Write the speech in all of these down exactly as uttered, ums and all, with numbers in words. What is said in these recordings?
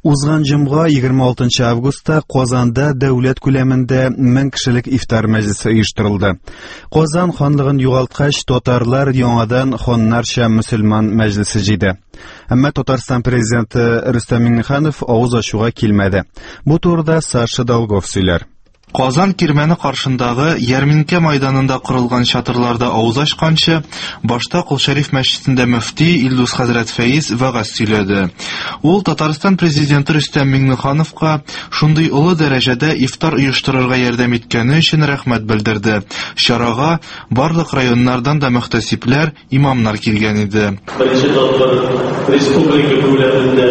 Узган җомга егерме алтынчы августта Казанда дәүләт күләмендә мең кешелек ифтар мәҗлесе оештырылды. Казан ханлыгын югалткач, татарлар яңадан ханнарча мөселман мәҗлесе җыйды. Әмма Татарстан президенты Рөстәм Миңнеханов авыз ачуга килмәде. Бу турыда Саша Долгов сөйләр. Казан кирмәне каршындагы Ярминкә мәйданында корылган чатырларда авыз ачканчы, башта Кол-Шәриф мәчетендә мөфти Илдус хәзрәт Фәиз вәгазь сөйләде. Ул Татарстан президенты Рөстәм Миңнехановка шундый олы дәрәҗәдә ифтар оештырырга ярдәм иткәне өчен рәхмәт белдерде. Чарага барлык районнардан да мөхтәсибләр, имамнар килгән иде. Беренче тапкыр республика күләмендә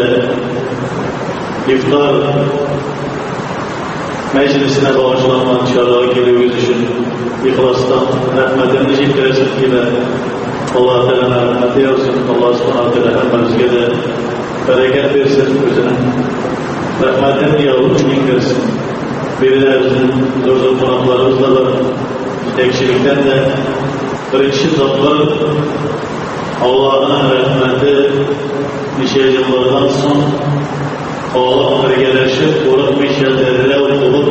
ифтар Meclisine bağışlanan çağrıya geliyoruz için İhlas'tan rahmetini ciddilesin kime Allah Teala rahmet eylesin. Allah subhanahu teala hepimizge de bereket versin özüne. Rahmetini yavrum indirsin. Birilerimizin zor zor konaklarımızda da tekçilikten de birinci zatlar Allah'ın rahmeti nice yıllardan son Allah birleşip olup meşallerle olup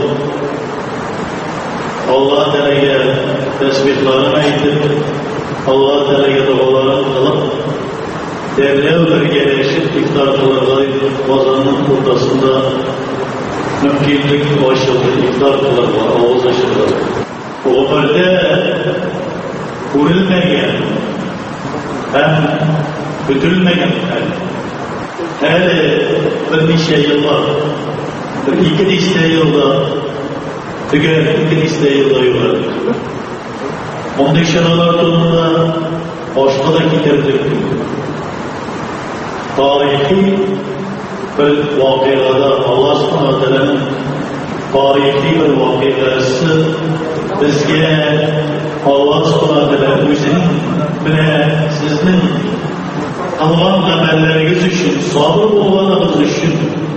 Allah Teala'ya tesbihlarını aytıp Allah Teala'ya dualarını kılıp derlev birleşip iftar kılarlar Kazanın ortasında mümkünlük açıldı, iftar kılarlar, ağız açıldı. O halde uğrilmeyen hem bütülmeyen Hele bir neçe yıllar, bir iki dişte yılda, tüger iki dişte yılda yuvarlar. Ondan şanalar tonunda başka da giderdik. Tarihi bir vakıada Allah subhanahu teala'nın tarihi bir vakıası bizge Allah subhanahu teala özünün bile sizin Allah'ın amelleriniz için, sabır olmanız için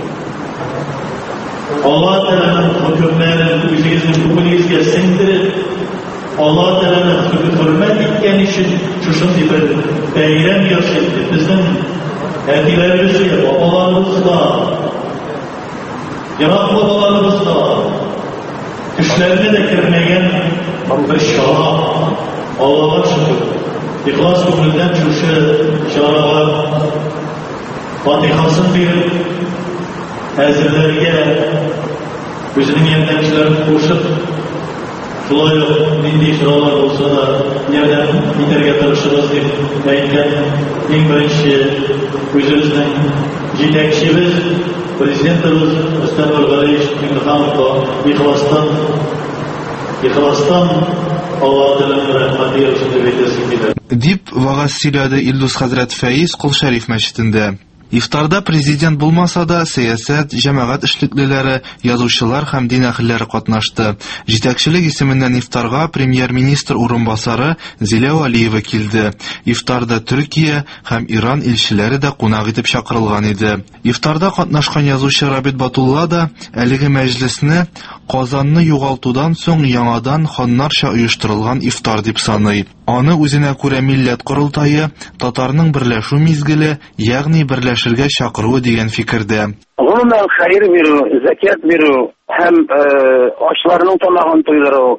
Allah Teala'nın hükümlerinin üzerinizin hükümünüzge sindirip Allah Teala'nın hürmet etken için şuşun bir beyrem yaşadı. Bizim hediyelerimizi babalarımızla, yanak babalarımızla güçlerine de girmeyen bir şarap Allah'a şükür. İhlas gönülden çuşu şaralar Fatihasını verip hazırlarga özünün yemdemişlerini koşup şulay nindi şuralar olsa da nereden biterge tarışırız deyip aytgan en birinchi özümüzün yetakchimiz prezidentimiz Rüstəm Mingnehanovga İhlas'tan İhlas'tan Allah Teala'nın rahmeti yarışını verilsin gider. Дип вагаз сөйләде Илдус хәзрәт Фәиз Кол-Шәриф мәчетендә. Ифтарда президент булмаса да, сәясәт, җәмәгать эшлеклеләре, язучылар һәм дин әһелләре катнашты. Җитәкчелек исеменнән ифтарга премьер-министр урынбасары Зилә Алиева килде. Ифтарда Төркия һәм Иран илчеләре дә кунак итеп чакырылган иде. Ифтарда катнашкан язучы Рабит Батулла да әлеге мәҗлесне Казанны югалтудан соң яңадан ханнарча оештырылган ифтар дип саный. Аны үзенә күрә милләт корылтайы, татарның берләшү мизгеле, ягъни берләшергә чакыруы дигән фикердә. Гомумән хәйр бирү, закят бирү һәм ашларның тамагын туйдыру,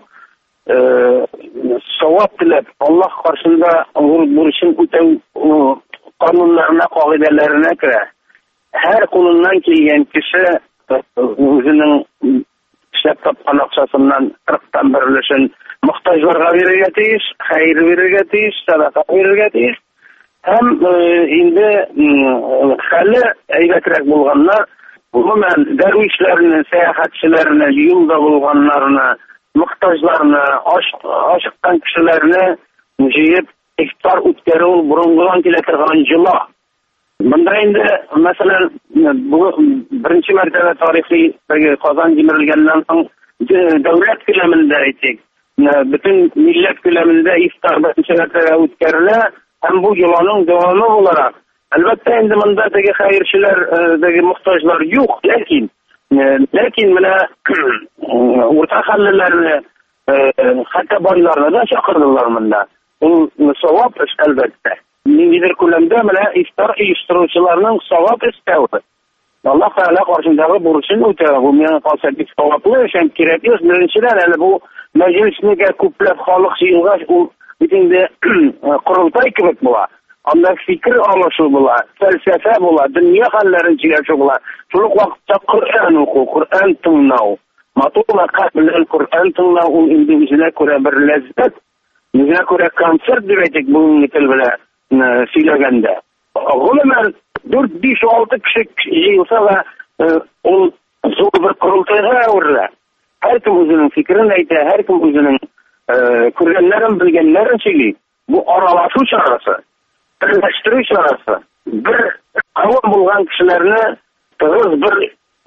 савап теләп, Аллаһ каршында бурычын үтәү кануннарына, кагыйдәләренә керә. Һәр кулыннан килгән кеше үзенең эшләп тапкан акчасыннан кырыктан бер өлешен muhtaçlarga verirge tiyиш, hayır verirge tiyиш, sadaka verirge tiyиш. Hem indi hali eybetrek bulganlar, umumen dervişlerini, seyahatçilerini, yolda bulganlarını, muhtaçlarını, aşıktan kişilerini jiyip iftar ütkeri ol, burungudan kiletirgan jıla. Bunda indi mesela bu birinci mertebe tarihi Kazan cimirilgenden son devlet küleminde ettik. Bütün millet küleminde iftar birinçilerde ütkerilir. Hem bu yılanın devamı olarak. Elbette indi bundaki hayırçilerdeki muhtaçlar yok. Lakin lakin buna orta hallilerini hatta baylarını da çakırdılar bunda. Bu savap iş elbette. Nidir külemde buna iftar uyuşturucularının savap istevi. Allah Teala karşındагы бурычын үтә. Бу миңа калса бик саваплы эшен кирәк. Беренчедән әле бу мәҗлеснегә күпләп халык җыелгач, ул бит инде курылтай кебек була. Анда фикер алышу була, фәлсәфә була, дөнья хәлләрен сөйләшү була. Шул ук вакытта Коръән уку, Коръән тыңлау. Матур кабел Коръән тыңлау ул инде үзенә күрә бер ләззәт, үзенә күрә концерт дип әйтик бүгенге тел белән сөйләгәндә. Гомумән дүрт биш алты кеше җыелса да, ул зур бер курылтайга әверелә. Һәркем үзенең фикерен әйтә, һәркем үзенең күргәннәрен, белгәннәрен сөйли. Бу аралашу чарасы, берләштерү чарасы. Бер кавым булган кешеләрне тыгыз бер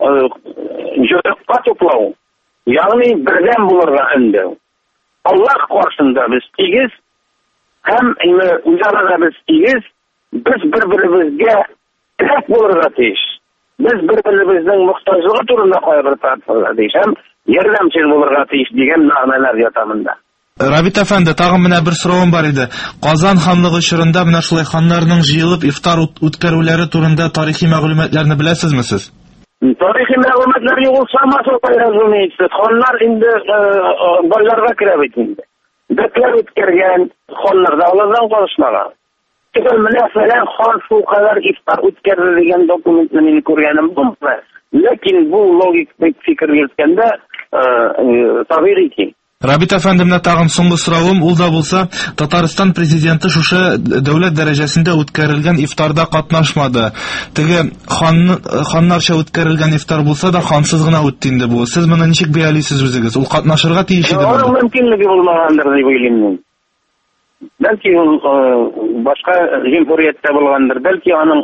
җырлыкка туплау. Ягъни бердәм булырга өндәү. Аллаһ каршында без тигез һәм үзара без тигез, без бер-беребезгә терәк булырга тиеш. Без бер-беребезнең мохтаҗлыгы турында кайгыр тартырга тиеш һәм ярдәмчел булырга тиеш дигән мәгънәләр ята монда. Рабит әфәнде, тагын менә бер соравым бар иде. Казан ханлыгы чорында менә шулай ханнарның җыелып ифтар үткәрүләре турында тарихи мәгълүматларны беләсезме сез? Тарихи мәгълүматлар югылса, масалай разумеется, ханнар инде байларга керә бит инде. Бәкләр үткәргән ханнар да алардан калышмаган. Төгәл менә фәлән хан шул кадәр ифтар үткәрде дигән документны мин күргәнем булмады. Ләкин бу логик фикер йөрткәндә табигый ки. Рабит әфәнде, менә тагын соңгы соравым, ул да булса, Татарстан президенты шушы дәүләт дәрәҗәсендә үткәрелгән ифтарда катнашмады. Теге ханнарча үткәрелгән ифтар булса да, хансыз гына үтте инде бу. Сез моны ничек бәялисез үзегез? Ул катнашырга тиеш иде. Ул мөмкинлеге булмагандыр дип уйлыйм. Бәлки ул башка җимһурияттә булгандыр, бәлки аның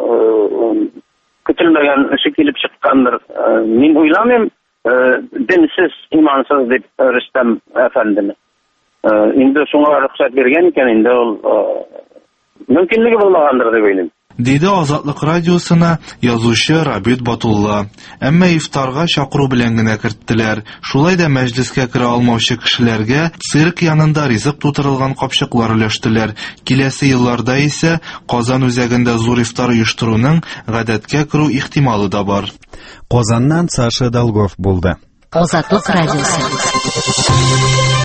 көтелмәгән эше килеп чыккандыр. Мин уйламыйм, dinsiz, imansız дип Рөстәм әфәндене. Инде шуңа рөхсәт биргән икән, инде ул мөмкинлеге булмагандыр дип уйлыйм. Диде Азатлык радиосына язучы Рабит Батулла. Әмма ифтарга чакыру белән генә керттеләр. Шулай да мәҗлескә керә алмаучы кешеләргә цирк янында ризык тутырылган капчыклар өләштеләр. Киләсе елларда исә Казан үзәгендә зур ифтар оештыруның гадәткә керү ихтималы да бар. Казаннан Саша Долгов булды. Азатлык радиосы.